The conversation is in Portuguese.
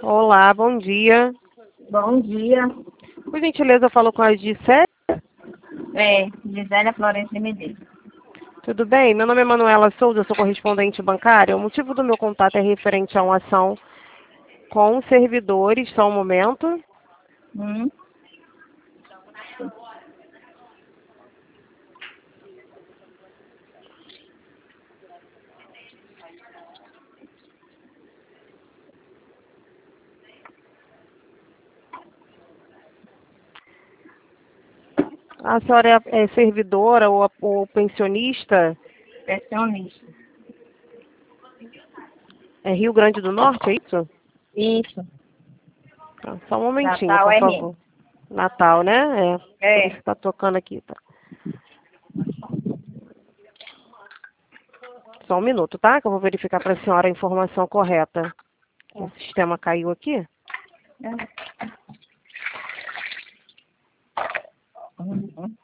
Olá, bom dia. Bom dia. Por gentileza, eu falo com a Gisele. Gisélia Florencio de Medeiros. Tudo bem? Meu nome é Manuela Souza, sou correspondente bancária. O motivo do meu contato é referente a uma ação com os servidores. Só um momento. Hum, A senhora é servidora ou pensionista? Pensionista. É Rio Grande do Norte, é isso? Isso. Tá, só um momentinho, Natal por RN. favor. Natal, né? Por isso É. que tá tocando aqui, tá? Só um minuto, tá? Que eu vou verificar para a senhora a informação correta. O sistema caiu aqui. Uhum.